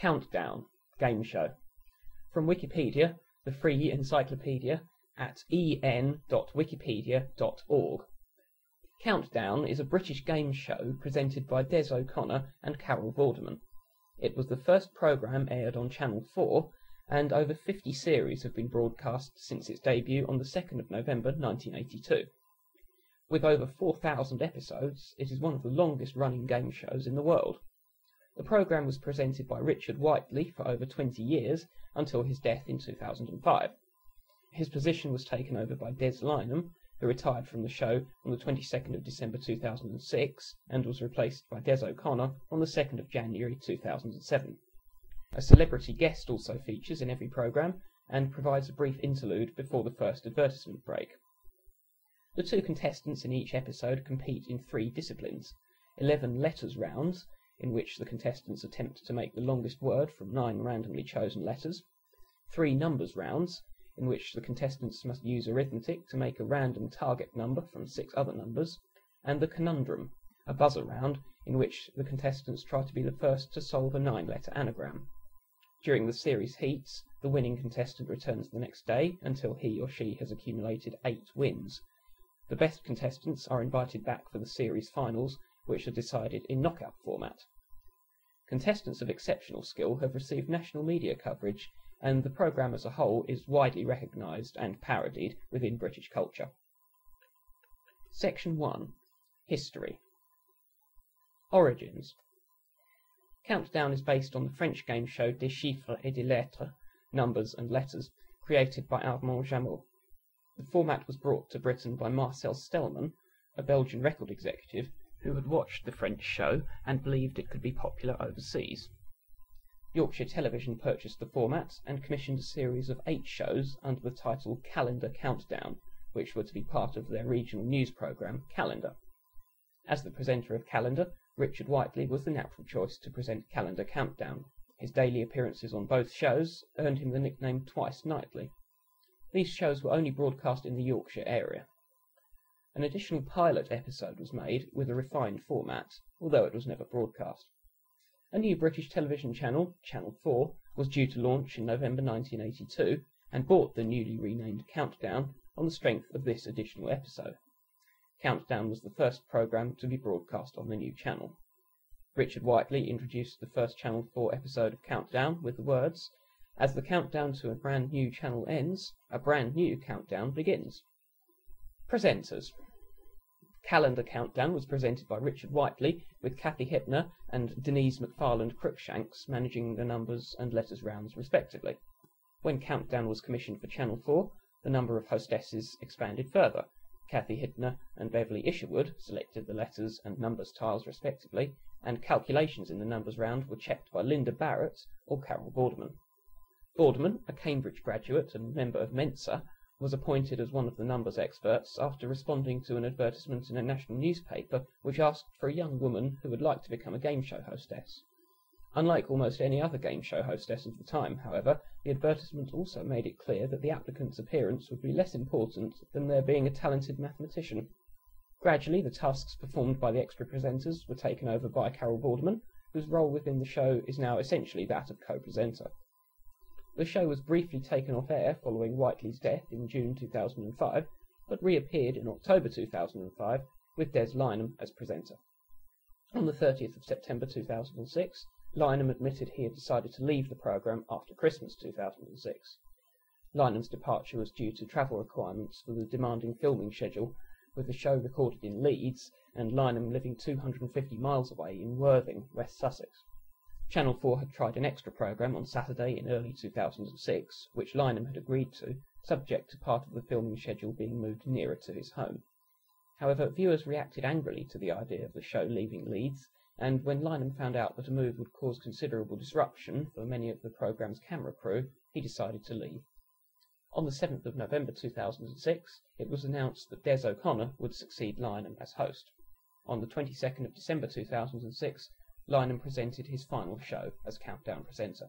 Countdown game show. From Wikipedia, the free encyclopedia, at en.wikipedia.org. Countdown is a British game show presented by Des O'Connor and Carol Vorderman. It was the first programme aired on Channel 4, and over 50 series have been broadcast since its debut on the 2nd of November 1982. With over 4,000 episodes, it is one of the longest-running game shows in the world. The programme was presented by Richard Whiteley for over 20 years, until his death in 2005. His position was taken over by Des Lynam, who retired from the show on the 22nd of December 2006, and was replaced by Des O'Connor on the 2nd of January 2007. A celebrity guest also features in every programme, and provides a brief interlude before the first advertisement break. The two contestants in each episode compete in 3 disciplines: 11 letters rounds, in which the contestants attempt to make the longest word from 9 randomly chosen letters; 3 numbers rounds, in which the contestants must use arithmetic to make a random target number from 6 other numbers; and the conundrum, a buzzer round, in which the contestants try to be the first to solve a 9-letter anagram. During the series heats, the winning contestant returns the next day until he or she has accumulated 8 wins. The best contestants are invited back for the series finals, which are decided in knockout format. Contestants of exceptional skill have received national media coverage, and the programme as a whole is widely recognised and parodied within British culture. Section 1. History. Origins. Countdown is based on the French game show Des Chiffres et des Lettres, Numbers and Letters, created by Armand Jameau. The format was brought to Britain by Marcel Stelman, a Belgian record executive, who had watched the French show and believed it could be popular overseas. Yorkshire Television purchased the format and commissioned a series of 8 shows under the title Calendar Countdown, which were to be part of their regional news programme, Calendar. As the presenter of Calendar, Richard Whiteley was the natural choice to present Calendar Countdown. His daily appearances on both shows earned him the nickname Twice Nightly. These shows were only broadcast in the Yorkshire area. An additional pilot episode was made with a refined format, although it was never broadcast. A new British television channel, Channel 4, was due to launch in November 1982, and bought the newly renamed Countdown on the strength of this additional episode. Countdown was the first programme to be broadcast on the new channel. Richard Whiteley introduced the first Channel 4 episode of Countdown with the words, "As the countdown to a brand new channel ends, a brand new countdown begins." Presenters. Calendar Countdown was presented by Richard Whiteley, with Kathy Hepner and Denise McFarland Crookshanks managing the numbers and letters rounds respectively. When Countdown was commissioned for Channel 4, the number of hostesses expanded further. Kathy Hepner and Beverly Isherwood selected the letters and numbers tiles respectively, and calculations in the numbers round were checked by Linda Barrett or Carol Vorderman. Vorderman, a Cambridge graduate and member of Mensa, was appointed as one of the numbers experts after responding to an advertisement in a national newspaper which asked for a young woman who would like to become a game show hostess. Unlike almost any other game show hostess of the time, however, the advertisement also made it clear that the applicant's appearance would be less important than their being a talented mathematician. Gradually, the tasks performed by the extra presenters were taken over by Carol Vorderman, whose role within the show is now essentially that of co-presenter. The show was briefly taken off air following Whiteley's death in June 2005, but reappeared in October 2005 with Des Lynam as presenter. On the 30th of September 2006, Lynam admitted he had decided to leave the programme after Christmas 2006. Lynam's departure was due to travel requirements for the demanding filming schedule, with the show recorded in Leeds and Lynam living 250 miles away in Worthing, West Sussex. Channel 4 had tried an extra programme on Saturday in early 2006, which Lynam had agreed to, subject to part of the filming schedule being moved nearer to his home. However, viewers reacted angrily to the idea of the show leaving Leeds, and when Lynam found out that a move would cause considerable disruption for many of the programme's camera crew, he decided to leave. On the 7th of November 2006, it was announced that Des O'Connor would succeed Lynam as host. On the 22nd of December 2006, Lynam presented his final show as Countdown presenter.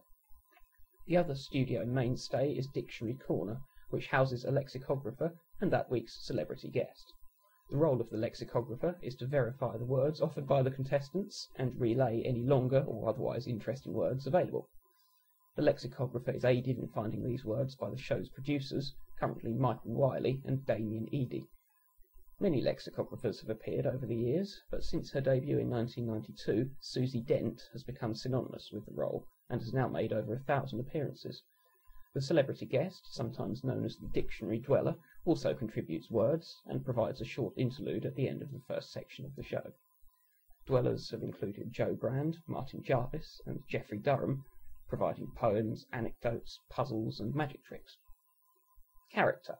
The other studio mainstay is Dictionary Corner, which houses a lexicographer and that week's celebrity guest. The role of the lexicographer is to verify the words offered by the contestants and relay any longer or otherwise interesting words available. The lexicographer is aided in finding these words by the show's producers, currently Michael Wiley and Damien Eadie. Many lexicographers have appeared over the years, but since her debut in 1992, Susie Dent has become synonymous with the role and has now made over 1,000 appearances. The celebrity guest, sometimes known as the dictionary dweller, also contributes words and provides a short interlude at the end of the first section of the show. Dwellers have included Joe Brand, Martin Jarvis and Geoffrey Durham, providing poems, anecdotes, puzzles and magic tricks. Character.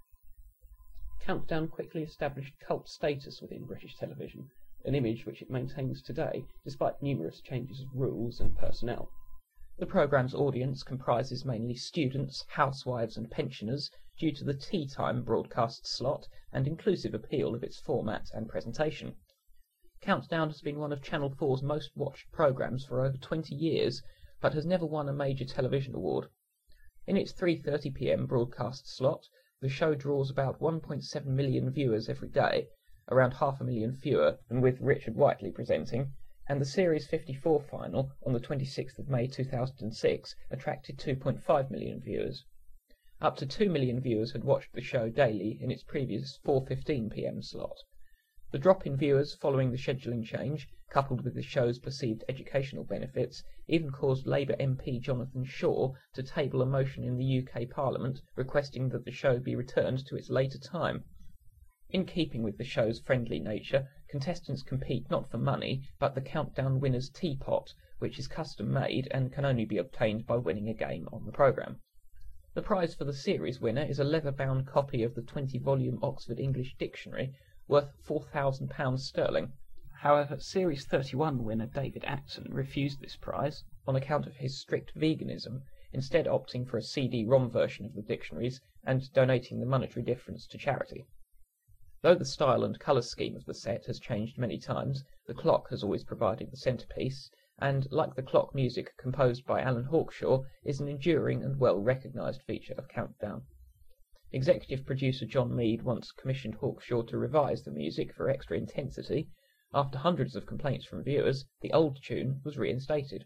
Countdown quickly established cult status within British television, an image which it maintains today despite numerous changes of rules and personnel. The programme's audience comprises mainly students, housewives and pensioners due to the tea time broadcast slot and inclusive appeal of its format and presentation. Countdown has been one of Channel 4's most watched programmes for over 20 years, but has never won a major television award. In its 3:30 p.m. broadcast slot, the show draws about 1.7 million viewers every day, around 500,000 fewer than with Richard Whiteley presenting, and the Series 54 final on the 26th of May 2006 attracted 2.5 million viewers. Up to 2 million viewers had watched the show daily in its previous 4:15 p.m. slot. The drop in viewers following the scheduling change, coupled with the show's perceived educational benefits, even caused Labour MP Jonathan Shaw to table a motion in the UK Parliament requesting that the show be returned to its later time. In keeping with the show's friendly nature, contestants compete not for money, but the Countdown winner's teapot, which is custom-made and can only be obtained by winning a game on the programme. The prize for the series winner is a leather-bound copy of the 20-volume Oxford English Dictionary, worth £4,000 sterling. However, Series 31 winner David Acton refused this prize on account of his strict veganism, instead opting for a CD-ROM version of the dictionaries and donating the monetary difference to charity. Though the style and colour scheme of the set has changed many times, the clock has always provided the centrepiece, and, like the clock music composed by Alan Hawkshaw, is an enduring and well-recognised feature of Countdown. Executive producer John Mead once commissioned Hawkshaw to revise the music for extra intensity. After hundreds of complaints from viewers, the old tune was reinstated.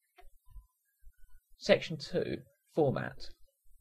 Section 2. Format.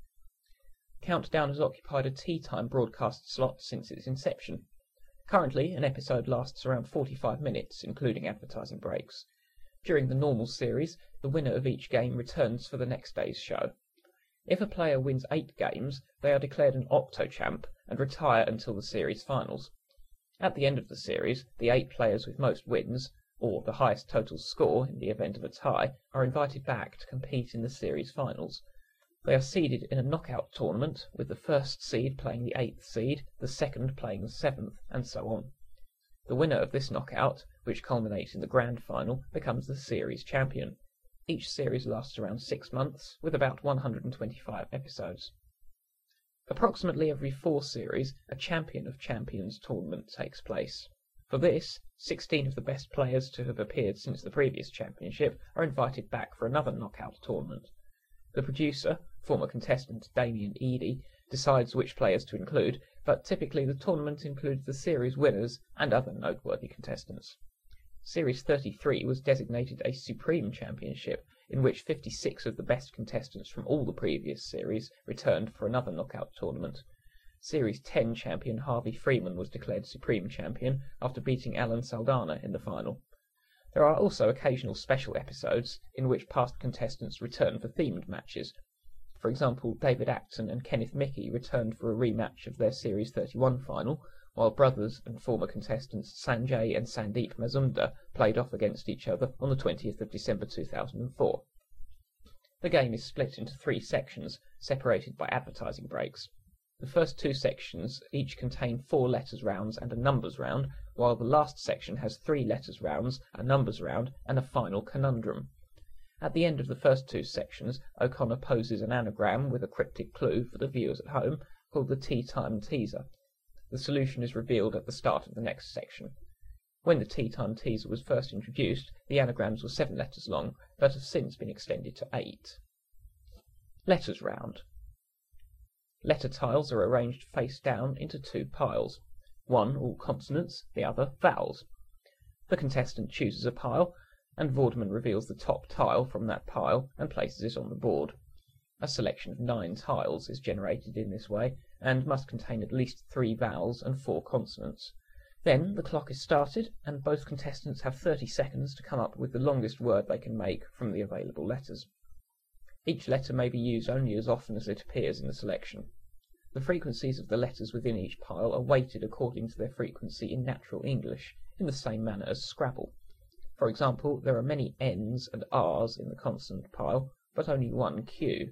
Countdown has occupied a tea time broadcast slot since its inception. Currently, an episode lasts around 45 minutes, including advertising breaks. During the normal series, the winner of each game returns for the next day's show. If a player wins 8 games, they are declared an octo-champ and retire until the series finals. At the end of the series, the 8 players with most wins, or the highest total score in the event of a tie, are invited back to compete in the series finals. They are seeded in a knockout tournament, with the first seed playing the 8th seed, the second playing the 7th, and so on. The winner of this knockout, which culminates in the grand final, becomes the series champion. Each series lasts around 6 months, with about 125 episodes. Approximately every 4 series, a Champion of Champions tournament takes place. For this, 16 of the best players to have appeared since the previous championship are invited back for another knockout tournament. The producer, former contestant Damien Eadie, decides which players to include, but typically the tournament includes the series winners and other noteworthy contestants. Series 33 was designated a Supreme Championship, in which 56 of the best contestants from all the previous series returned for another knockout tournament. Series 10 champion Harvey Freeman was declared Supreme Champion after beating Alan Saldana in the final. There are also occasional special episodes in which past contestants return for themed matches. For example, David Acton and Kenneth Mickey returned for a rematch of their Series 31 final, while brothers and former contestants Sanjay and Sandeep Mazumdar played off against each other on the 20th of December 2004. The game is split into 3 sections, separated by advertising breaks. The first 2 sections each contain 4 letters rounds and a numbers round, while the last section has 3 letters rounds, a numbers round, and a final conundrum. At the end of the first 2 sections, O'Connor poses an anagram with a cryptic clue for the viewers at home, called the Tea Time Teaser. The solution is revealed at the start of the next section. When the Tea Time Teaser was first introduced, the anagrams were 7 letters long, but have since been extended to 8. Letters round. Letter tiles are arranged face down into 2 piles, one all consonants, the other vowels. The contestant chooses a pile, and Vorderman reveals the top tile from that pile and places it on the board. A selection of 9 tiles is generated in this way, and must contain at least 3 vowels and 4 consonants. Then the clock is started, and both contestants have 30 seconds to come up with the longest word they can make from the available letters. Each letter may be used only as often as it appears in the selection. The frequencies of the letters within each pile are weighted according to their frequency in natural English, in the same manner as Scrabble. For example, there are many N's and R's in the consonant pile, but only one Q.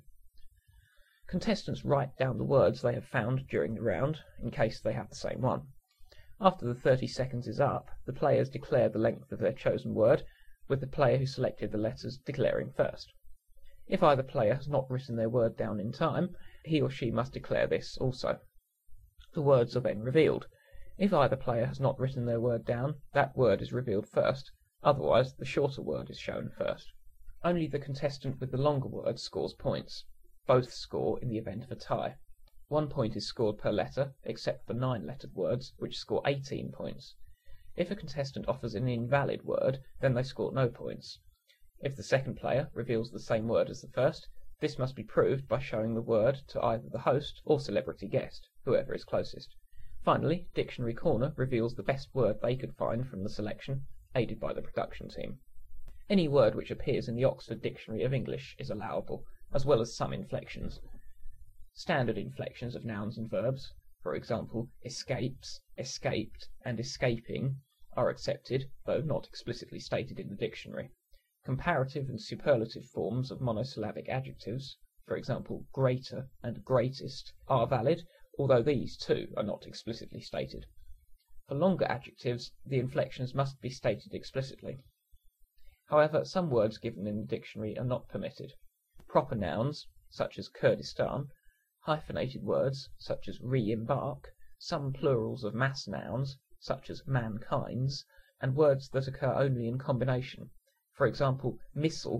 Contestants write down the words they have found during the round, in case they have the same one. After the 30 seconds is up, the players declare the length of their chosen word, with the player who selected the letters declaring first. If either player has not written their word down in time, he or she must declare this also. The words are then revealed. If either player has not written their word down, that word is revealed first, otherwise the shorter word is shown first. Only the contestant with the longer word scores points. Both score in the event of a tie. 1 point is scored per letter, except for 9-lettered words, which score 18 points. If a contestant offers an invalid word, then they score no points. If the second player reveals the same word as the first, this must be proved by showing the word to either the host or celebrity guest, whoever is closest. Finally, Dictionary Corner reveals the best word they could find from the selection, aided by the production team. Any word which appears in the Oxford Dictionary of English is allowable, as well as some inflections. Standard inflections of nouns and verbs, for example, escapes, escaped, and escaping, are accepted, though not explicitly stated in the dictionary. Comparative and superlative forms of monosyllabic adjectives, for example, greater and greatest, are valid, although these too are not explicitly stated. For longer adjectives, the inflections must be stated explicitly. However, some words given in the dictionary are not permitted. Proper nouns, such as Kurdistan, hyphenated words, such as re-embark, some plurals of mass nouns, such as mankind's, and words that occur only in combination. For example, missile,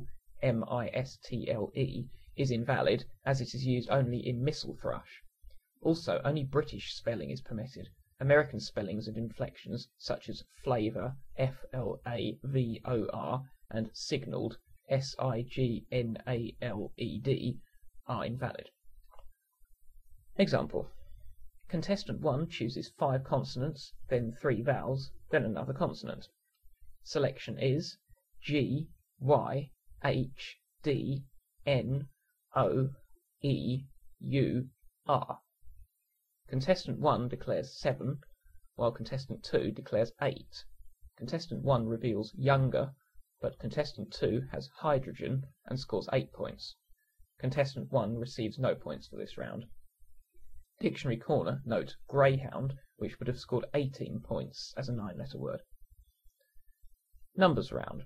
M-I-S-T-L-E, is invalid, as it is used only in missile thrush. Also, only British spelling is permitted. American spellings and inflections, such as flavour, F-L-A-V-O-R, and signalled, S-I-G-N-A-L-E-D, are invalid. Example. Contestant 1 chooses 5 consonants, then 3 vowels, then another consonant. Selection is G, Y, H, D, N, O, E, U, R. Contestant 1 declares 7, while contestant 2 declares 8. Contestant 1 reveals younger, but contestant 2 has hydrogen and scores 8 points. Contestant 1 receives no points for this round. Dictionary Corner note greyhound, which would have scored 18 points as a 9-letter word. Numbers round.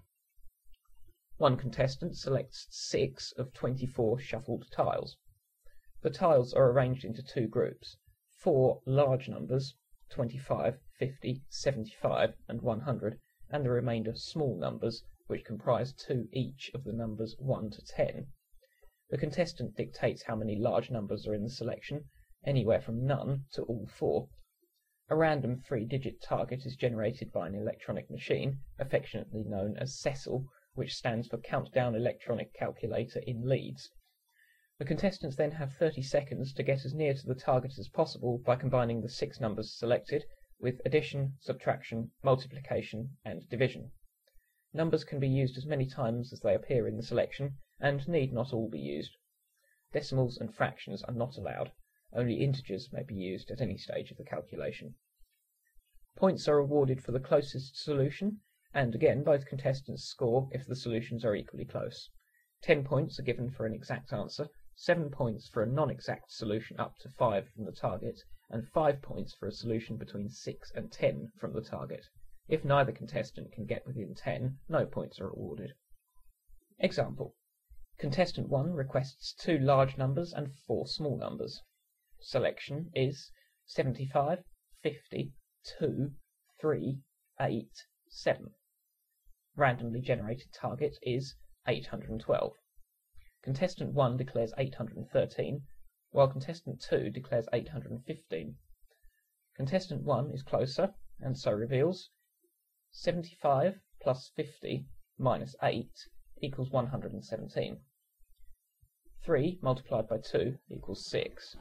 One contestant selects 6 of 24 shuffled tiles. The tiles are arranged into 2 groups, 4 large numbers, 25, 50, 75, and 100, and the remainder small numbers, which comprise 2 each of the numbers 1 to 10. The contestant dictates how many large numbers are in the selection, anywhere from none to all 4. A random 3-digit target is generated by an electronic machine, affectionately known as Cecil, which stands for Countdown Electronic Calculator in Leeds. The contestants then have 30 seconds to get as near to the target as possible by combining the 6 numbers selected with addition, subtraction, multiplication, and division. Numbers can be used as many times as they appear in the selection, and need not all be used. Decimals and fractions are not allowed. Only integers may be used at any stage of the calculation. Points are awarded for the closest solution, and again both contestants score if the solutions are equally close. 10 points are given for an exact answer, 7 points for a non-exact solution up to 5 from the target, and 5 points for a solution between 6 and 10 from the target. If neither contestant can get within 10, no points are awarded. Example. Contestant 1 requests 2 large numbers and 4 small numbers. Selection is 75, 50, 2, 3, 8, 7. Randomly generated target is 812. Contestant 1 declares 813, while contestant 2 declares 815. Contestant 1 is closer, and so reveals 75 plus 50 minus 8 equals 117. 3 multiplied by 2 equals 6.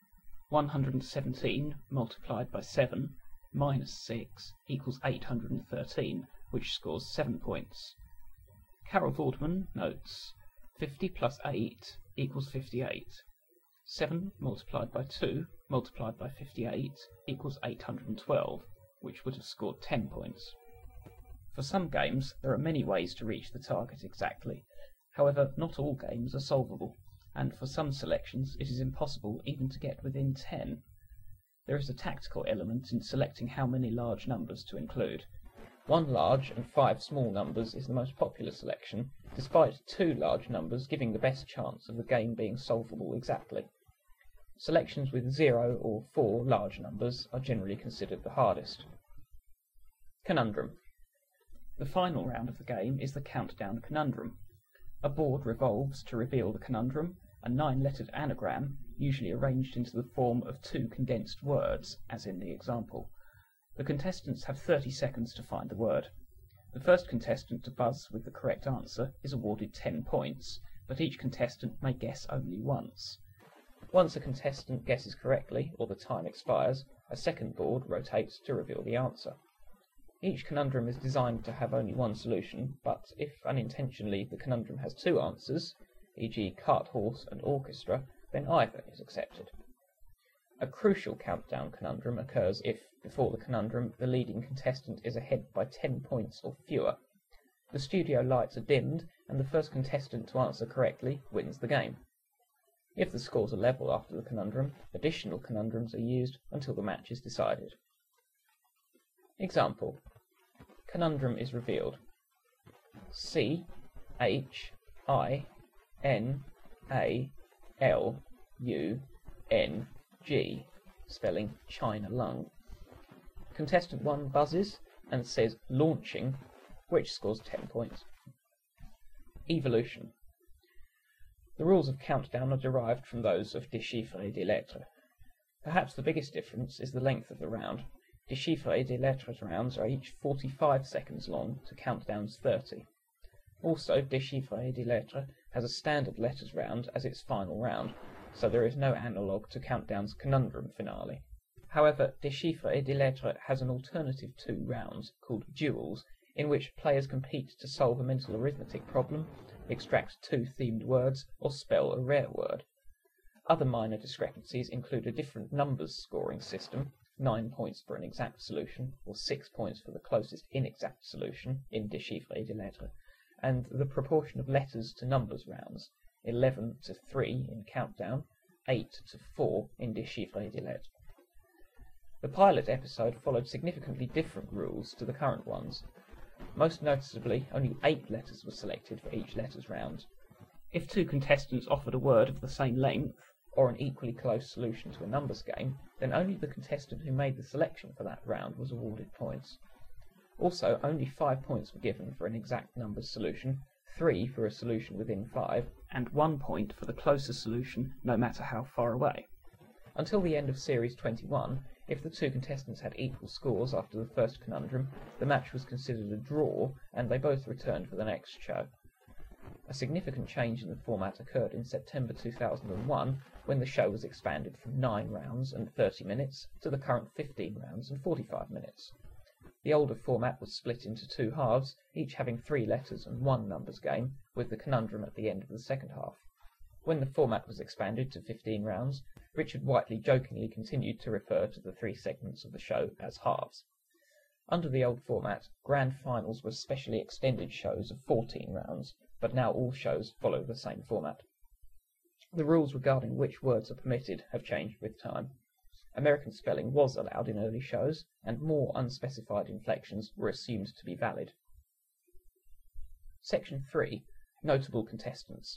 117 multiplied by 7 minus 6 equals 813, which scores 7 points. Carol Vorderman notes 50 plus 8 equals 58. 7 multiplied by 2 multiplied by 58 equals 812, which would have scored 10 points. For some games, there are many ways to reach the target exactly. However, not all games are solvable, and for some selections it is impossible even to get within 10. There is a tactical element in selecting how many large numbers to include. 1 large and 5 small numbers is the most popular selection, despite 2 large numbers giving the best chance of the game being solvable exactly. Selections with 0 or 4 large numbers are generally considered the hardest. Conundrum. The final round of the game is the countdown conundrum. A board revolves to reveal the conundrum, a 9-lettered anagram, usually arranged into the form of 2 condensed words, as in the example. The contestants have 30 seconds to find the word. The first contestant to buzz with the correct answer is awarded 10 points, but each contestant may guess only once. Once a contestant guesses correctly, or the time expires, a second board rotates to reveal the answer. Each conundrum is designed to have only one solution, but if unintentionally the conundrum has 2 answers, e.g. cart horse and orchestra, then either is accepted. A crucial countdown conundrum occurs if, before the conundrum, the leading contestant is ahead by 10 points or fewer. The studio lights are dimmed, and the first contestant to answer correctly wins the game. If the scores are level after the conundrum, additional conundrums are used until the match is decided. Example. Conundrum is revealed. C H I N A L U N G, spelling China lung. Contestant 1 buzzes and says launching, which scores 10 points. Evolution. The rules of countdown are derived from those of Déchiffrer des Lettres. Perhaps the biggest difference is the length of the round. Déchiffrer des Lettres rounds are each 45 seconds long to countdown's 30. Also, Déchiffrer des Lettres has a standard letters round as its final round, so there is no analogue to countdown's conundrum finale. However, Déchiffrer des Lettres has an alternative 2 rounds, called duels, in which players compete to solve a mental arithmetic problem, extract 2 themed words, or spell a rare word. Other minor discrepancies include a different numbers scoring system, 9 points for an exact solution, or 6 points for the closest inexact solution in Déchiffrer des Lettres, and the proportion of letters to numbers rounds, 11 to 3 in Countdown, 8 to 4 in Déchiffrer des Lettres. The pilot episode followed significantly different rules to the current ones. Most noticeably, only 8 letters were selected for each letters round. If 2 contestants offered a word of the same length, or an equally close solution to a numbers game, then only the contestant who made the selection for that round was awarded points. Also, only 5 points were given for an exact numbers solution, 3 for a solution within 5, and 1 point for the closest solution, no matter how far away. Until the end of Series 21, if the 2 contestants had equal scores after the first conundrum, the match was considered a draw, and they both returned for the next show. A significant change in the format occurred in September 2001, when the show was expanded from 9 rounds and 30 minutes to the current 15 rounds and 45 minutes. The older format was split into 2 halves, each having 3 letters and 1 numbers game, with the conundrum at the end of the second half. When the format was expanded to 15 rounds, Richard Whiteley jokingly continued to refer to the 3 segments of the show as halves. Under the old format, grand finals were specially extended shows of 14 rounds, but now all shows follow the same format. The rules regarding which words are permitted have changed with time. American spelling was allowed in early shows, and more unspecified inflections were assumed to be valid. Section 3. Notable contestants.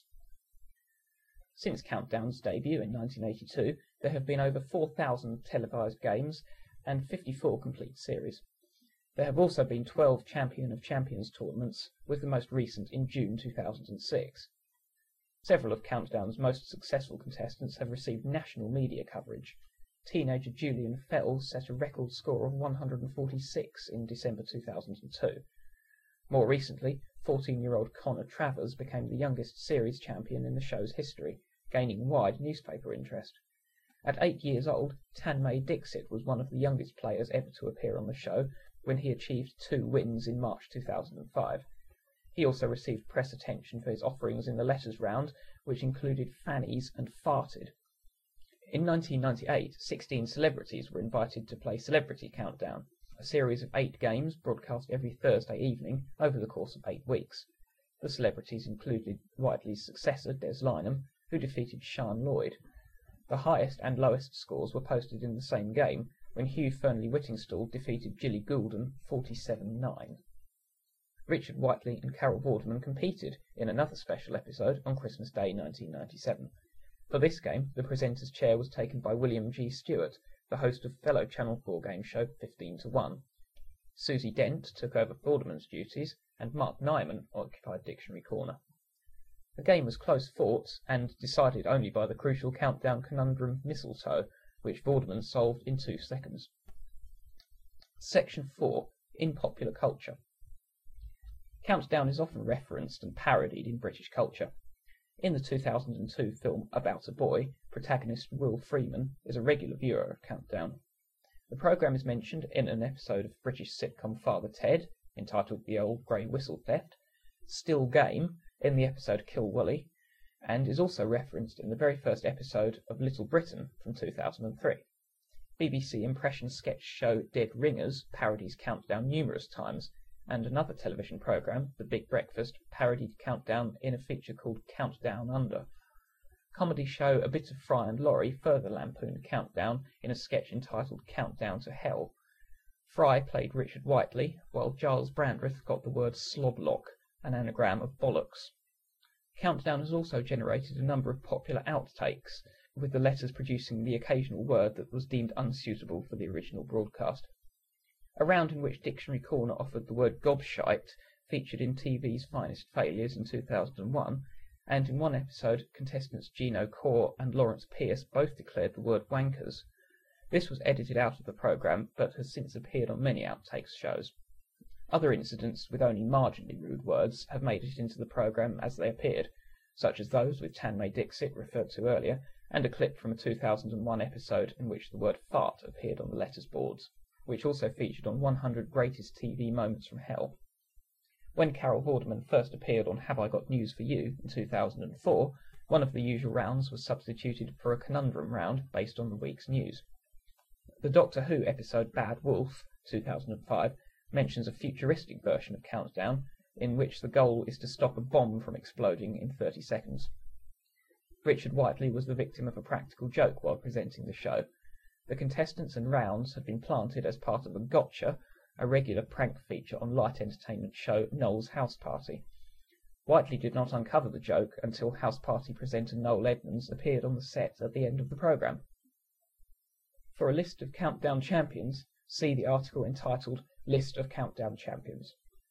Since Countdown's debut in 1982, there have been over 4,000 televised games and 54 complete series. There have also been 12 Champion of Champions tournaments, with the most recent in June 2006. Several of Countdown's most successful contestants have received national media coverage. Teenager Julian Fell set a record score of 146 in December 2002. More recently, 14-year-old Connor Travers became the youngest series champion in the show's history, gaining wide newspaper interest. At 8 years old, Tanmay Dixit was one of the youngest players ever to appear on the show when he achieved 2 wins in March 2005. He also received press attention for his offerings in the letters round, which included fannies and farted. In 1998, 16 celebrities were invited to play Celebrity Countdown, a series of 8 games broadcast every Thursday evening over the course of 8 weeks. The celebrities included Whiteley's successor, Des Lynam, who defeated Sean Lloyd. The highest and lowest scores were posted in the same game, when Hugh Fearnley-Whittingstall defeated Gilly Goulden 47-9. Richard Whiteley and Carol Vorderman competed in another special episode on Christmas Day 1997. For this game, the presenter's chair was taken by William G. Stewart, the host of fellow Channel 4 game show 15-1. Susie Dent took over Vorderman's duties, and Mark Nyman occupied Dictionary Corner. The game was close fought, and decided only by the crucial countdown conundrum Mistletoe, which Vorderman solved in 2 seconds. Section 4. In popular culture. Countdown is often referenced and parodied in British culture. In the 2002 film About a Boy, protagonist Will Freeman is a regular viewer of Countdown. The programme is mentioned in an episode of British sitcom Father Ted, entitled The Old Grey Whistle Theft, Still Game in the episode Kill Woolley, and is also referenced in the very first episode of Little Britain from 2003. BBC impression sketch show Dead Ringers parodies Countdown numerous times, and another television programme, The Big Breakfast, parodied Countdown in a feature called Countdown Under. Comedy show A Bit of Fry and Laurie further lampooned Countdown in a sketch entitled Countdown to Hell. Fry played Richard Whiteley, while Giles Brandreth got the word sloblock, an anagram of bollocks. Countdown has also generated a number of popular outtakes, with the letters producing the occasional word that was deemed unsuitable for the original broadcast. A round in which Dictionary Corner offered the word gobshite featured in TV's Finest Failures in 2001, and in one episode, contestants Gino Core and Lawrence Pierce both declared the word wankers. This was edited out of the programme, but has since appeared on many outtakes shows. Other incidents with only marginally rude words have made it into the programme as they appeared, such as those with Tanmay Dixit referred to earlier, and a clip from a 2001 episode in which the word fart appeared on the letters boards, which also featured on 100 Greatest TV Moments from Hell. When Carol Vorderman first appeared on Have I Got News for You in 2004, one of the usual rounds was substituted for a conundrum round based on the week's news. The Doctor Who episode Bad Wolf, 2005, mentions a futuristic version of Countdown, in which the goal is to stop a bomb from exploding in 30 seconds. Richard Whiteley was the victim of a practical joke while presenting the show. The contestants and rounds had been planted as part of a Gotcha, a regular prank feature on light entertainment show Noel's House Party. Whiteley did not uncover the joke until House Party presenter Noel Edmonds appeared on the set at the end of the programme. For a list of Countdown champions, see the article entitled List of Countdown Champions.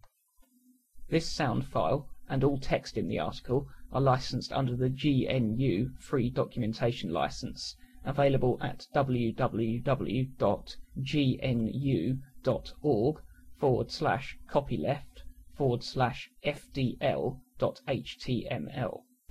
This sound file and all text in the article are licensed under the GNU Free Documentation License, available at www.gnu.org/copyleft/FDL.html.